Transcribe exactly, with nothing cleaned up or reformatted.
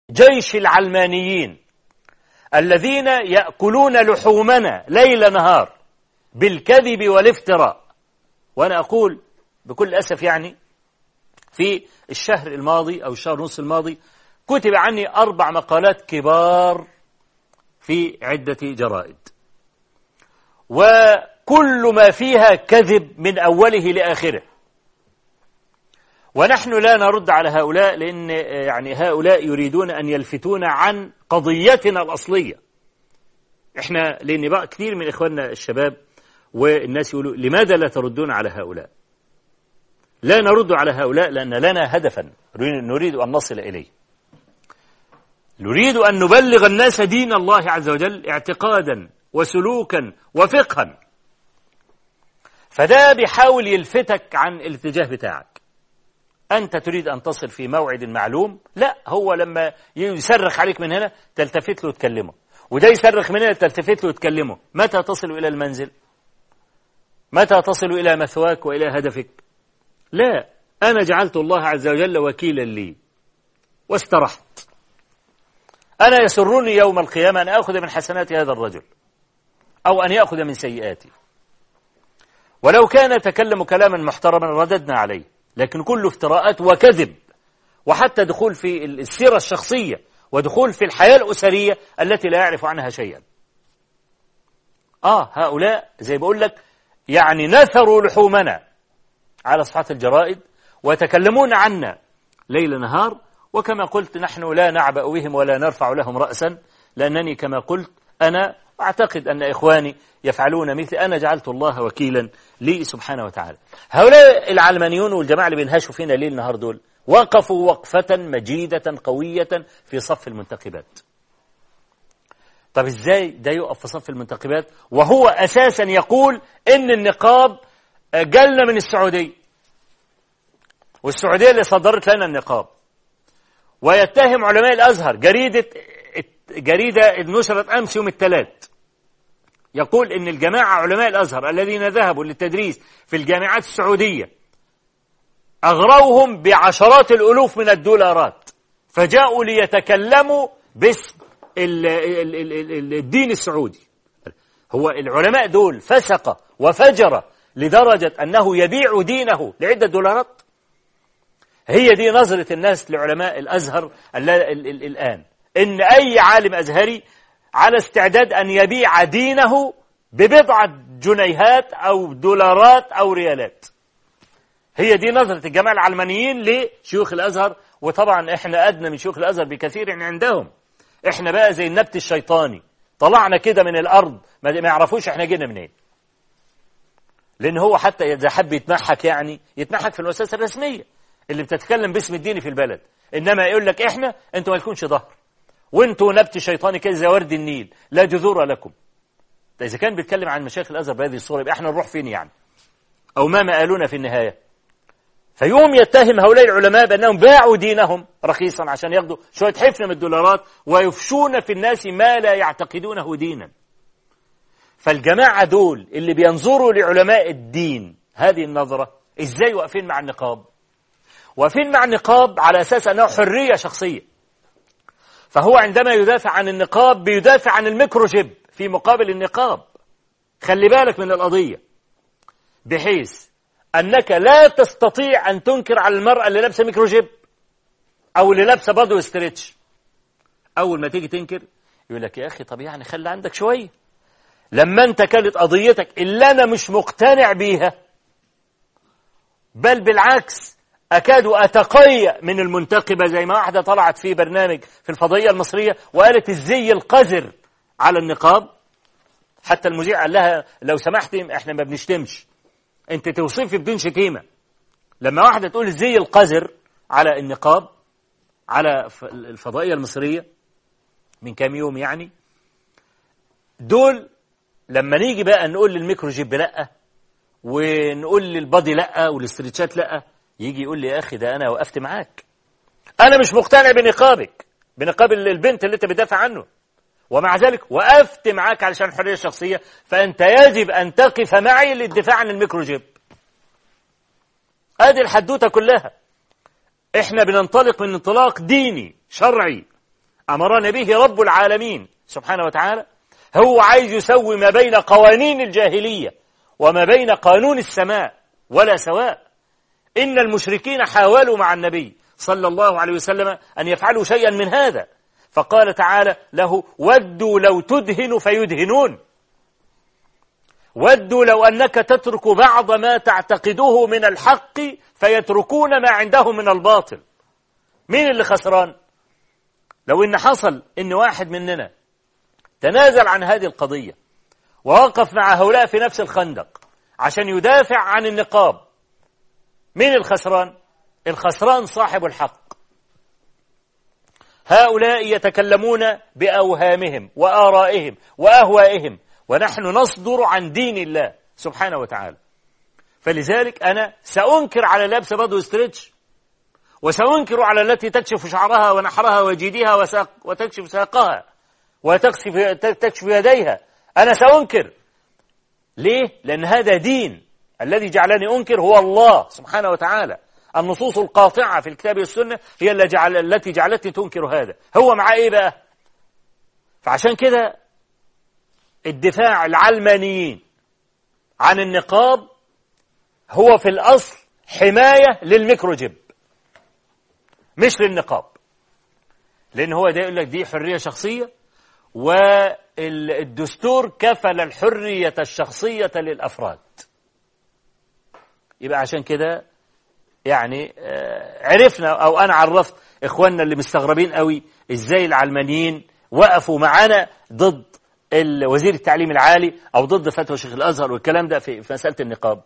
جيش العلمانيين الذين يأكلون لحومنا ليل نهار بالكذب والافتراء. وأنا أقول بكل أسف يعني في الشهر الماضي أو الشهر ونص الماضي كتب عني أربع مقالات كبار في عدة جرائد، وكل ما فيها كذب من أوله لآخره. ونحن لا نرد على هؤلاء، لأن يعني هؤلاء يريدون أن يلفتون عن قضيتنا الأصلية. إحنا لأن بقى كثير من إخواننا الشباب والناس يقولوا لماذا لا تردون على هؤلاء؟ لا نرد على هؤلاء لأن لنا هدفا نريد أن نصل إليه. نريد أن نبلغ الناس دين الله عز وجل اعتقادا وسلوكا وفقها. فده بيحاول يلفتك عن الاتجاه بتاعك. أنت تريد أن تصل في موعد معلوم، لا، هو لما يصرخ عليك من هنا تلتفت له وتكلمه، وده يصرخ من هنا تلتفت له وتكلمه. متى تصل إلى المنزل؟ متى تصل إلى مثواك وإلى هدفك؟ لا، أنا جعلت الله عز وجل وكيلا لي واسترحت. أنا يسرني يوم القيامة أن أخذ من حسنات هذا الرجل أو أن يأخذ من سيئاتي. ولو كان يتكلم كلاما محترما رددنا عليه، لكن كله افتراءات وكذب، وحتى دخول في السيرة الشخصية ودخول في الحياة الأسرية التي لا يعرف عنها شيئا. آه هؤلاء زي بقول لك يعني نثروا لحومنا على صفحات الجرائد ويتكلمون عنا ليل نهار. وكما قلت نحن لا نعبأ بهم ولا نرفع لهم رأسا، لأنني كما قلت أنا أعتقد أن إخواني يفعلون مثل أنا جعلت الله وكيلا لي سبحانه وتعالى. هؤلاء العلمانيون والجماعة اللي بينهشوا فينا ليل نهار دول وقفوا وقفة مجيدة قوية في صف المنتخبات. طب إزاي ده يقف في صف المنتخبات وهو أساسا يقول إن النقاب جالنا من السعودية، والسعودية اللي صدرت لنا النقاب، ويتهم علماء الأزهر. جريدة جريدة نشرت أمس يوم الثلاث يقول إن الجماعة علماء الأزهر الذين ذهبوا للتدريس في الجامعات السعودية أغروهم بعشرات الألوف من الدولارات، فجاءوا ليتكلموا باسم الدين السعودي. هو العلماء دول فسق وفجر لدرجة أنه يبيع دينه لعدة دولارات؟ هي دي نظرة الناس لعلماء الأزهر الآن، إن أي عالم أزهري على استعداد أن يبيع دينه ببضعة جنيهات أو دولارات أو ريالات. هي دي نظرة الجماعة العلمانيين لشيوخ الأزهر. وطبعا إحنا أدنى من شيوخ الأزهر بكثير عندهم. إحنا بقى زي النبت الشيطاني، طلعنا كده من الأرض ما يعرفوش إحنا جينا منين. لأن هو حتى إذا حب يتمحك يعني يتمحك في المؤسسة الرسمية اللي بتتكلم باسم الدين في البلد، إنما يقول لك إحنا أنتوا ما لكمش ظهر، وأنتوا نبت شيطاني كده زي ورد النيل لا جذور لكم. إذا كان بيتكلم عن مشايخ الأزهر بهذه الصورة يبقى إحنا نروح فين يعني؟ أو ما مآلونا في النهاية؟ فيوم يتهم هؤلاء العلماء بأنهم باعوا دينهم رخيصا عشان ياخدوا شوية حفنة من الدولارات ويفشون في الناس ما لا يعتقدونه دينا. فالجماعة دول اللي بينظروا لعلماء الدين هذه النظرة إزاي واقفين مع النقاب؟ واقفين مع النقاب على أساس أنه حرية شخصية. فهو عندما يدافع عن النقاب بيدافع عن الميكروجيب في مقابل النقاب. خلي بالك من القضية، بحيث أنك لا تستطيع أن تنكر على المرأة اللي لابسة ميكروجيب أو اللي لابسة برضه استريتش. أول ما تيجي تنكر يقول لك يا أخي طب يعني خلي عندك شوية. لما أنت كانت قضيتك اللي أنا مش مقتنع بيها، بل بالعكس أكاد أتقيأ من المنتقبة، زي ما واحدة طلعت في برنامج في الفضائية المصرية وقالت الزي القذر على النقاب. حتى المذيع قال لها لو سمحتي احنا ما بنشتمش، انت توصفي بدون شتيمة. لما واحدة تقول الزي القذر على النقاب على الفضائية المصرية من كام يوم يعني، دول لما نيجي بقى نقول للميكروجيب لأ ونقول للبادي لأ والاستريتشات لأ، يجي يقول لي يا أخي ده أنا وقفت معاك، أنا مش مقتنع بنقابك، بنقاب البنت اللي أنت بتدافع عنه، ومع ذلك وقفت معاك علشان الحرية الشخصية، فأنت يجب أن تقف معي للدفاع عن الميكروجيب. هذه الحدوتة كلها. إحنا بننطلق من انطلاق ديني شرعي أمرنا به رب العالمين سبحانه وتعالى. هو عايز يسوي ما بين قوانين الجاهلية وما بين قانون السماء ولا سواء. إن المشركين حاولوا مع النبي صلى الله عليه وسلم أن يفعلوا شيئا من هذا، فقال تعالى له: ودوا لو تدهن فيدهنون، ودوا لو أنك تترك بعض ما تعتقده من الحق فيتركون ما عندهم من الباطل. مين اللي خسران؟ لو إن حصل إن واحد مننا تنازل عن هذه القضية ووقف مع هؤلاء في نفس الخندق عشان يدافع عن النقاب، مين الخسران؟ الخسران صاحب الحق. هؤلاء يتكلمون بأوهامهم وآرائهم وأهوائهم، ونحن نصدر عن دين الله سبحانه وتعالى. فلذلك أنا سأنكر على لابس بدو ستريتش، وسأنكر على التي تكشف شعرها ونحرها وجيدها وساق وتكشف ساقها وتكشف تكشف يديها. أنا سأنكر. ليه؟ لأن هذا دين. الذي جعلني أنكر هو الله سبحانه وتعالى. النصوص القاطعة في الكتاب والسنة هي اللي جعل التي جعلتني تنكر هذا. هو مع إيه بقى؟ فعشان كده الدفاع العلمانيين عن النقاب هو في الأصل حماية للميكروجيب مش للنقاب، لأن هو ده يقول لك دي حرية شخصية، والدستور كفل الحرية الشخصية للأفراد. يبقى عشان كده يعني عرفنا، أو أنا عرفت إخواننا اللي مستغربين قوي إزاي العلمانيين وقفوا معانا ضد وزير التعليم العالي أو ضد فتوى شيخ الأزهر والكلام ده في مسألة النقاب.